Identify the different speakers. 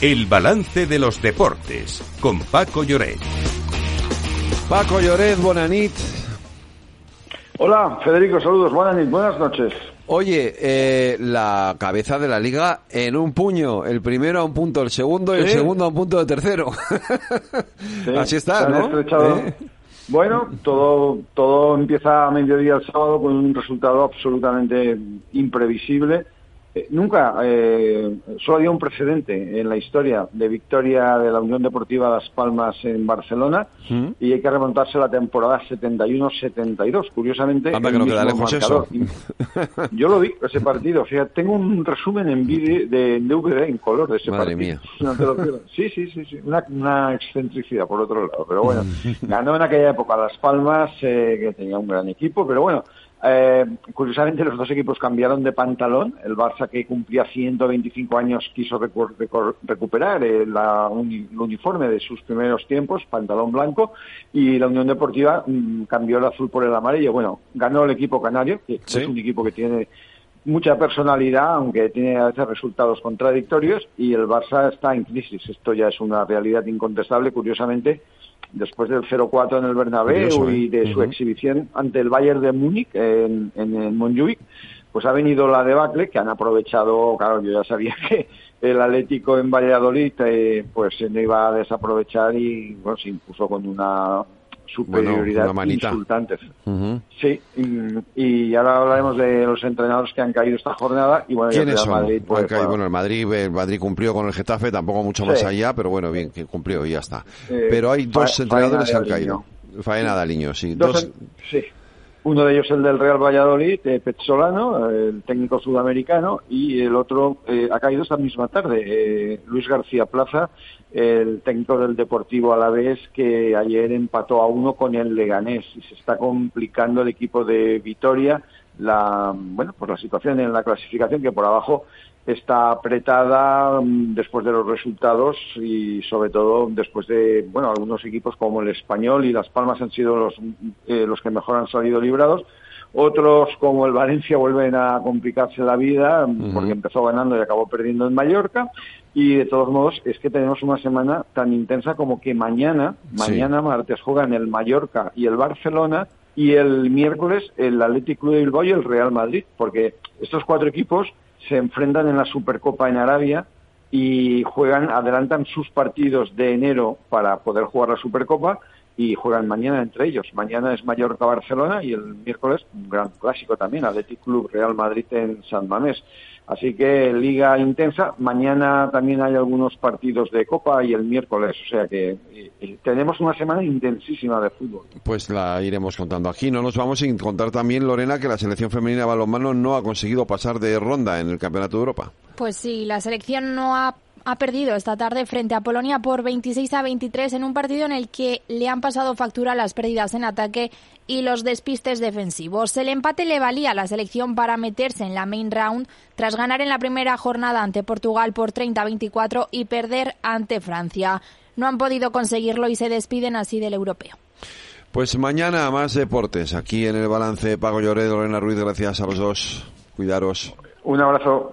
Speaker 1: El balance de los deportes, con Paco Lloret.
Speaker 2: Paco Lloret, bona nit.
Speaker 3: Hola, Federico, saludos, buenas noches.
Speaker 2: Oye, la cabeza de la liga en un puño, el primero a un punto, el segundo y el segundo a un punto del tercero. Sí, así está, ¿no?
Speaker 3: Bueno, todo empieza a mediodía el sábado con un resultado absolutamente imprevisible. Nunca, solo había un precedente en la historia de victoria de la Unión Deportiva Las Palmas en Barcelona, y hay que remontarse a la temporada 71-72. Curiosamente,
Speaker 2: anda que no queda lejos eso.
Speaker 3: Yo lo vi, ese partido. O sea, tengo un resumen en vídeo de DVD en color de ese
Speaker 2: Madre
Speaker 3: partido.
Speaker 2: Mía.
Speaker 3: Sí. Una excentricidad por otro lado. Pero bueno, ganó en aquella época Las Palmas, que tenía un gran equipo, pero bueno. Curiosamente los dos equipos cambiaron de pantalón. El Barça, que cumplía 125 años, quiso recuperar el uniforme de sus primeros tiempos, pantalón blanco, y la Unión Deportiva cambió el azul por el amarillo. Bueno, ganó el equipo canario, que es un equipo que tiene mucha personalidad, aunque tiene a veces resultados contradictorios, y el Barça está en crisis. Esto ya es una realidad incontestable. Curiosamente, después del 0-4 en el Bernabéu y de su exhibición ante el Bayern de Múnich en Montjuic, pues ha venido la debacle que han aprovechado. Claro, yo ya sabía que el Atlético en Valladolid pues no iba a desaprovechar, y bueno, se impuso con una superioridad insultante. Sí, y ahora hablaremos de los entrenadores que han caído esta jornada. Y bueno,
Speaker 2: ¿quiénes son?
Speaker 3: Madrid, pues,
Speaker 2: bueno, el Madrid cumplió con el Getafe, tampoco mucho más allá, pero bueno, bien, que cumplió y ya está. Pero hay dos entrenadores que han caído. Faena de Aliño, sí.
Speaker 3: Sí. Uno de ellos el del Real Valladolid, Pezzolano, el técnico sudamericano, y el otro ha caído esta misma tarde, Luis García Plaza, el técnico del Deportivo Alavés, que ayer empató a 1 con el Leganés, y se está complicando el equipo de Vitoria la situación en la clasificación, que por abajo está apretada después de los resultados, y sobre todo después de algunos equipos como el Español y Las Palmas han sido los que mejor han salido librados. Otros, como el Valencia, vuelven a complicarse la vida porque empezó ganando y acabó perdiendo en Mallorca. Y de todos modos es que tenemos una semana tan intensa como que mañana martes, juegan el Mallorca y el Barcelona, y el miércoles el Athletic Club de Bilbao y el Real Madrid, porque estos cuatro equipos se enfrentan en la Supercopa en Arabia y adelantan sus partidos de enero para poder jugar la Supercopa, y juegan mañana entre ellos. Mañana es Mallorca-Barcelona y el miércoles un gran clásico también, Athletic Club Real Madrid en San Mamés. Así que liga intensa. Mañana también hay algunos partidos de Copa y el miércoles, o sea que tenemos una semana intensísima de fútbol.
Speaker 2: Pues la iremos contando aquí. No nos vamos sin contar también, Lorena, que la selección femenina de balonmano no ha conseguido pasar de ronda en el Campeonato de Europa.
Speaker 4: Pues sí, la selección no ha perdido esta tarde frente a Polonia por 26-23 en un partido en el que le han pasado factura las pérdidas en ataque y los despistes defensivos. El empate le valía a la selección para meterse en la main round tras ganar en la primera jornada ante Portugal por 30-24 y perder ante Francia. No han podido conseguirlo y se despiden así del europeo.
Speaker 2: Pues mañana más deportes aquí en el balance. Paco Lloret, Lorena Ruiz, gracias a los dos. Cuidaros.
Speaker 3: Un abrazo.